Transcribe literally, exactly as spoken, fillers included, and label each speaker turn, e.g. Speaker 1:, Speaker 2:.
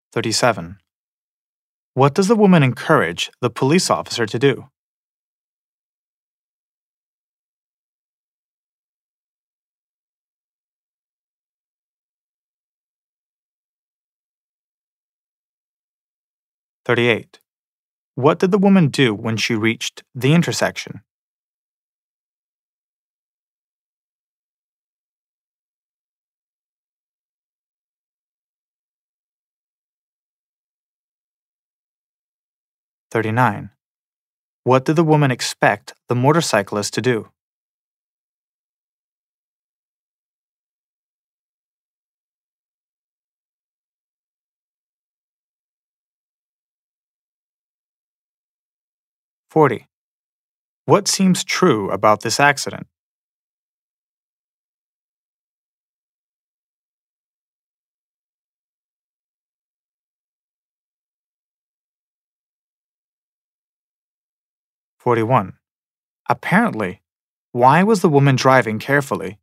Speaker 1: thirty-seven. What does the woman encourage the police officer to do? thirty-eight. What did the woman do when she reached the intersection? thirty-nine. What did the woman expect the motorcyclist to do? forty. What seems true about this accident? forty-one. Apparently, why was the woman driving carefully